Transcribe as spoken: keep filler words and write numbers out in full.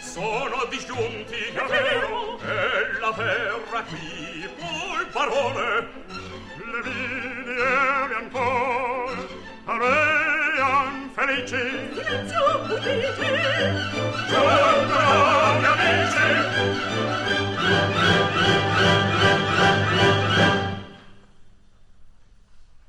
sono disgiunti, è vero, e la terra qui poi parole le vidi ancora parean felici. Silenzio, udite, giorno, amici.